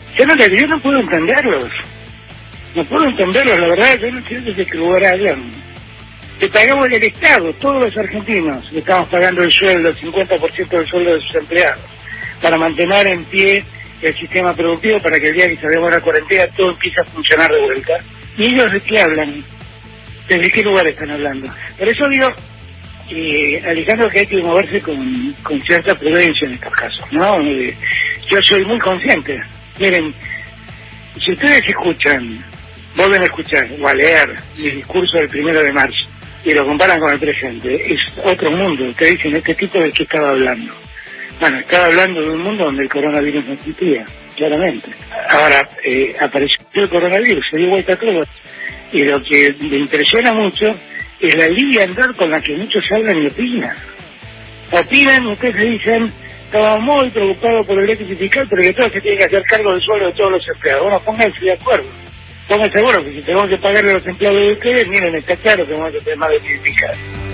Yo no puedo entenderlos. No puedo entenderlos, la verdad. Yo no entiendo de qué lugar hablan. Le pagamos el Estado, todos los argentinos, le estamos pagando el sueldo, el 50% del sueldo de sus empleados, para mantener en pie el sistema productivo, para que el día que salgamos a la cuarentena todo empiece a funcionar de vuelta. ¿Y ellos de qué hablan? ¿Desde qué lugar están hablando? Por eso digo, Alejandro, que hay que moverse con cierta prudencia en estos casos, ¿no? Yo soy muy consciente. Miren, si ustedes escuchan, vuelven a escuchar o a leer el discurso del 1 de marzo y lo comparan con el presente, es otro mundo. Ustedes dicen, ¿este tipo de qué estaba hablando? Bueno, estaba hablando de un mundo donde el coronavirus no existía, claramente. Ahora, apareció el coronavirus, se dio vuelta a todo. Y lo que me impresiona mucho es la liviandad con la que muchos hablan y opinan. Opinan, ustedes dicen, estaba muy preocupado por el déficit fiscal, pero que todos se tienen que hacer cargo del sueldo de todos los empleados. Bueno, pónganse de acuerdo. Pónganse seguro que si tenemos que pagarle a los empleados de ustedes, miren, está claro que vamos a tener más déficit fiscal.